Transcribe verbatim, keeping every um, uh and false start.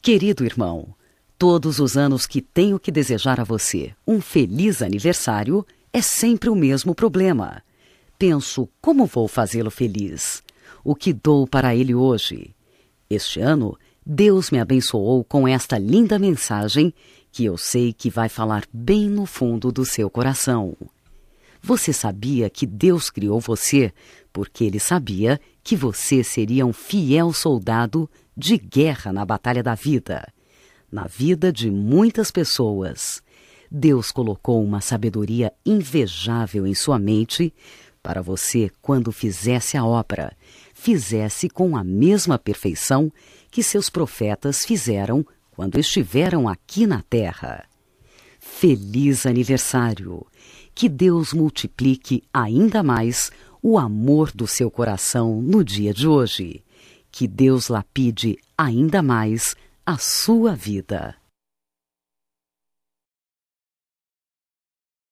Querido irmão, todos os anos que tenho que desejar a você um feliz aniversário, é sempre o mesmo problema. Penso, como vou fazê-lo feliz? O que dou para ele hoje? Este ano, Deus me abençoou com esta linda mensagem que eu sei que vai falar bem no fundo do seu coração. Você sabia que Deus criou você porque Ele sabia que você seria um fiel soldado de guerra na batalha da vida, na vida de muitas pessoas. Deus colocou uma sabedoria invejável em sua mente para você, quando fizesse a obra, fizesse com a mesma perfeição que seus profetas fizeram quando estiveram aqui na terra. Feliz aniversário! Que Deus multiplique ainda mais o amor do seu coração no dia de hoje. Que Deus lapide ainda mais a sua vida.